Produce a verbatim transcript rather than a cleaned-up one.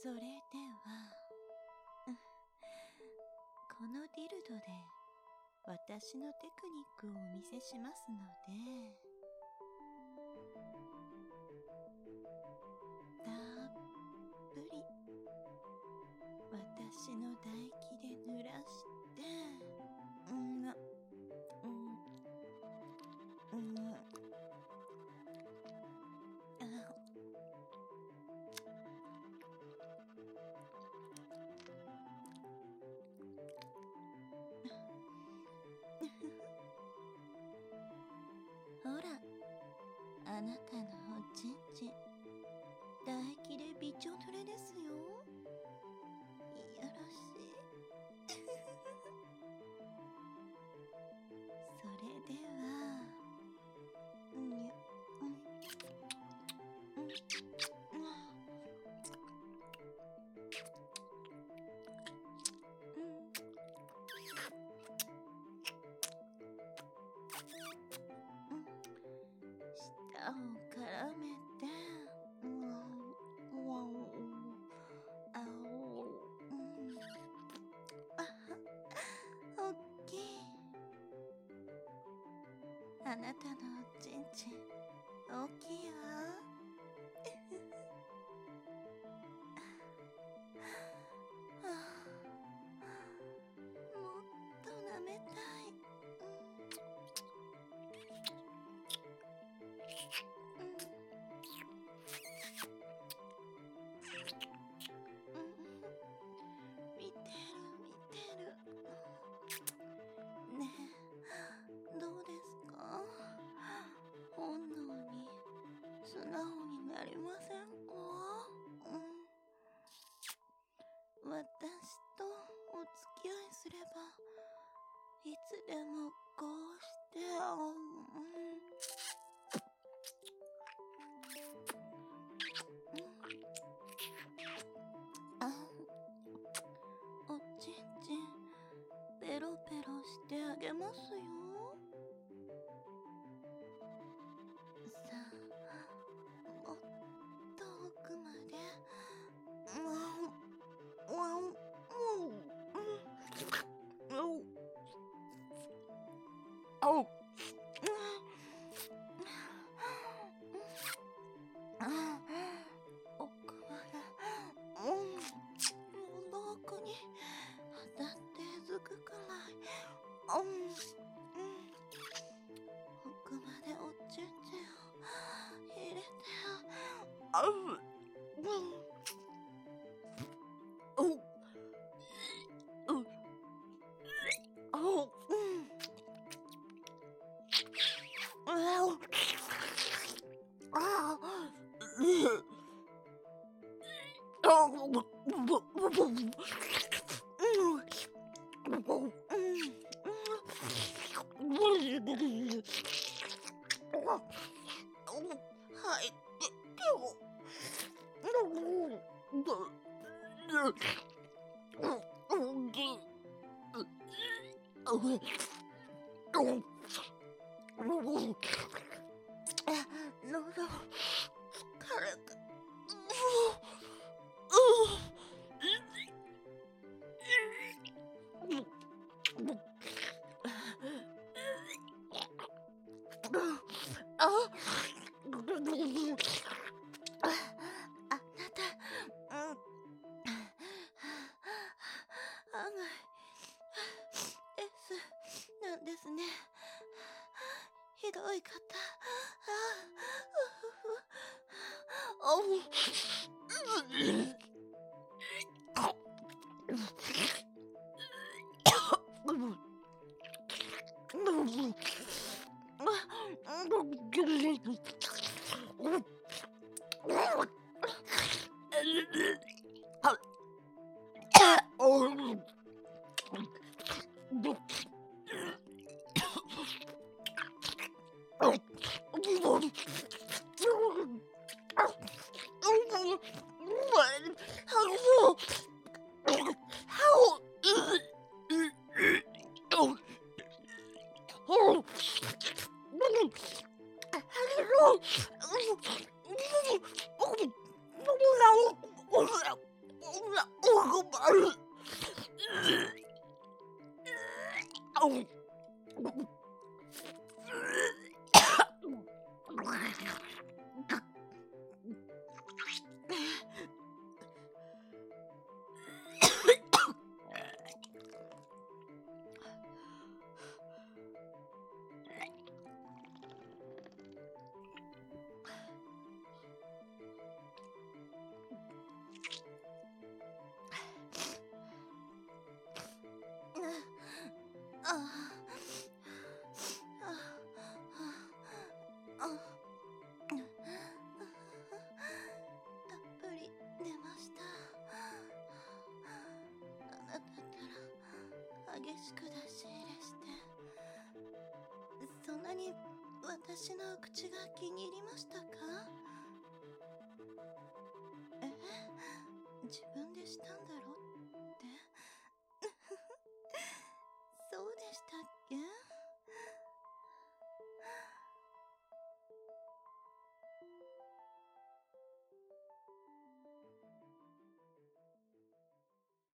それではこのディルドで私のテクニックをお見せしますので、たっぷり私の唾液で濡らして、うんうんうんあほら、あなたのおちんちん、唾液でびちょ濡れですよ。いやらしい。それでは、にゅうんうん舌を絡めて、うんわおあおうんあおっきい。あなたのおちんちん大きいわ。はあ、もっと舐めたい。うんうん見てる見てる。ねえ、どうですか？本能に素直になりませんか？うん、私とお付き合いすればいつでもこうして、うんあおちんちんペロペロしてあげますよ。さあ、もっと奥まで。わんわんうんうんおうあ奥まで、うん喉奥に当たってずくくらい、うんうん奥までおちんちんを入れて、あううんおううおううんあおあうあぶぶぶぶぶうんはい、喉疲れた。ああなた、うん、案外 S なんですね。ひどい方。あおうしく出し入れして、そんなに私のお口が気に入りましたか？え、自分でしたんだろ？